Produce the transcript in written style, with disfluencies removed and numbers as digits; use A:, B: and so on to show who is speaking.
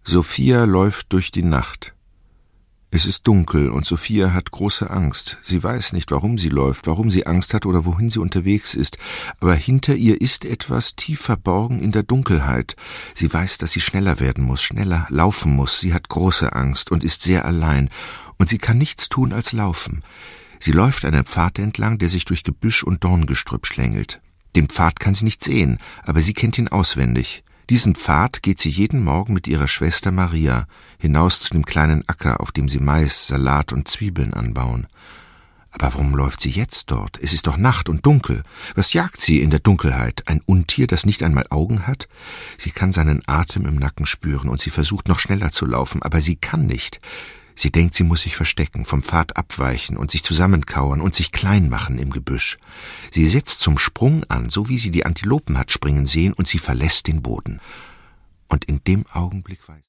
A: Sophia läuft durch die Nacht. Es ist dunkel und Sophia hat große Angst. Sie weiß nicht, warum sie läuft, warum sie Angst hat oder wohin sie unterwegs ist. Aber hinter ihr ist etwas tief verborgen in der Dunkelheit. Sie weiß, dass sie schneller werden muss, schneller laufen muss. Sie hat große Angst und ist sehr allein. Und sie kann nichts tun als laufen. Sie läuft einen Pfad entlang, der sich durch Gebüsch und Dorngestrüpp schlängelt. Den Pfad kann sie nicht sehen, aber sie kennt ihn auswendig. Diesen Pfad geht sie jeden Morgen mit ihrer Schwester Maria hinaus zu dem kleinen Acker, auf dem sie Mais, Salat und Zwiebeln anbauen. Aber warum läuft sie jetzt dort? Es ist doch Nacht und dunkel. Was jagt sie in der Dunkelheit? Ein Untier, das nicht einmal Augen hat? Sie kann seinen Atem im Nacken spüren und sie versucht noch schneller zu laufen, aber sie kann nicht. Sie denkt, sie muss sich verstecken, vom Pfad abweichen und sich zusammenkauern und sich klein machen im Gebüsch. Sie setzt zum Sprung an, so wie sie die Antilopen hat springen sehen, und sie verlässt den Boden. Und in dem Augenblick weiß